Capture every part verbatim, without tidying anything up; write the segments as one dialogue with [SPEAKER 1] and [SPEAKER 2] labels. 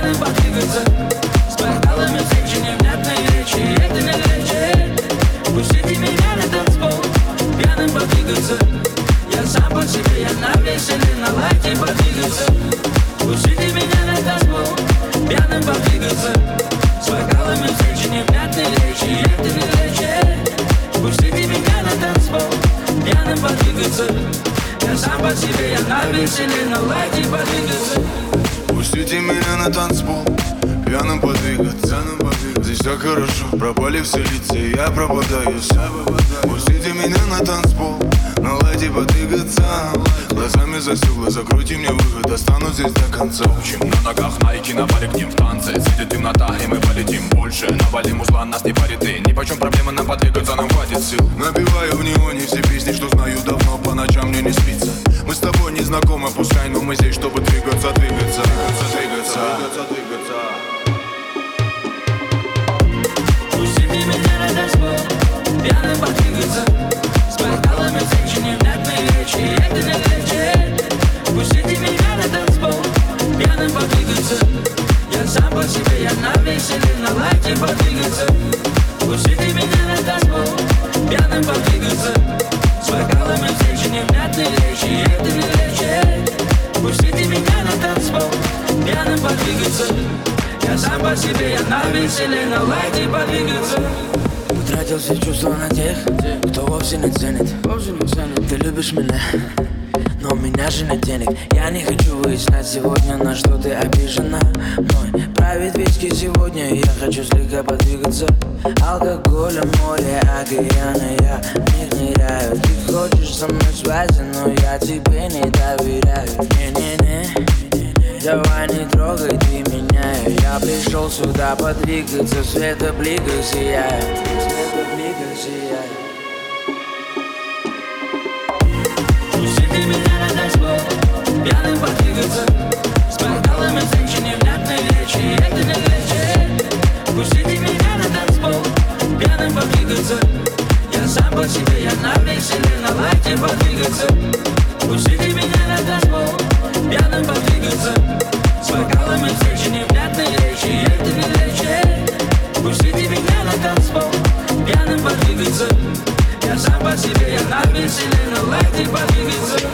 [SPEAKER 1] пьяным подвигаться. С бокалами встречи, невнятной речи, это не лечит. Пустите меня на танцпол, пьяным подвигаться. Я сам по себе, я на веселе, на лайте подвигаться. Пустите меня на танцпол, пьяным подвигаться. С бокалами встречи, невнятной речи, это не лечит. Пустите меня на танцпол, пьяным подвигаться. Я сам по себе, я на веселе, на лайте подвигаться.
[SPEAKER 2] Пустите меня на танцпол, пьяным подвигаться. Здесь так хорошо, пропали все лица, и я пропадаю сам. Пустите меня на танцпол, наладьте подвигаться. Глазами за стекла, закройте мне выход, останусь здесь до конца.
[SPEAKER 3] Учим на ногах найки, напали к ним в танце. Светит темнота, и мы полетим больше. Навалим узла, нас не парит и ни почем проблема нам подвигаться, нам хватит сил.
[SPEAKER 2] Набиваю в неоне все песни, что знаю давно, по ночам мне не спится. Мы с тобой не знакомы, пускай, но мы здесь, чтобы двигаться, двигаться, двигаться, двигаться, двигаться, двигаться.
[SPEAKER 1] Пустите меня на танцпол, пьяным подвигаться. С бокалами встречи, невнятной речи, это не лечит. Пустите меня на танцпол, пьяным подвигаться. Я сам по себе, я на веселе, на лайте подвигаться. Пустите меня на танцпол, пьяным подвигаться. С бокалами встречи, невнятной речи, это не лечит. Пустите меня на танцпол, пьяным подвигаться. Я сам по себе, я на веселе, на лайте подвигаться.
[SPEAKER 4] Утратил все чувства на тех, кто вовсе не ценит. Ты любишь меня, но у меня же нет денег. Я не хочу выяснять сегодня, на что ты обижена. Мой правит виски сегодня, я хочу слегка подвигаться. Алкоголя, море, океаны, я в них ныряю. Ты хочешь со мной связи, но я тебе не доверяю. Не-не-не, давай не трогай ты меня. Я пришел сюда подвигаться, в светобликах сияю, в светобликах сияю.
[SPEAKER 1] Пустите меня на танцпол, пьяным подвигаться. С бокалами встречи, невнятной речи, это не лечит. Пустите меня на танцпол, пьяным подвигаться. Я сам по себе, я на веселе, на лайте подвигаться. Пустите меня на танцпол, пьяным подвигаться. С бокалами встречи, невнятной речи, это не лечит. Пустите меня на танцпол, пьяным подвигаться. Я сам по себе, я на веселе, на лайте подвигаться.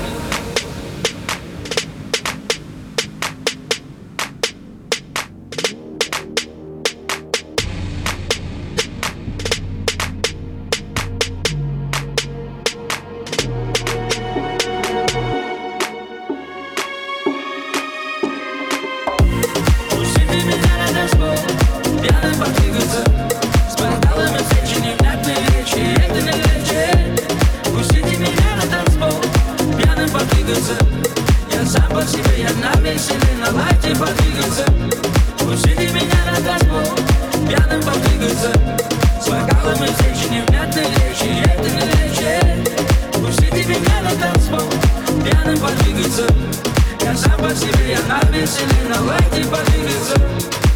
[SPEAKER 1] Пустите меня на танцпол, пьяным подвигаться. С бокалами встречи, невнятной речи, это не лечит. Пустите меня на танцпол, пьяным подвигаться. Я сам по себе, я на веселе, на лайте подвигаться. Пустите меня на танцпол, пьяным подвигаться. С бокалами встречи, невнятной речи, это не лечит. Пустите меня на танцпол, пьяным подвигаться. Я сам по себе, я на веселе, на лайте подвигаться.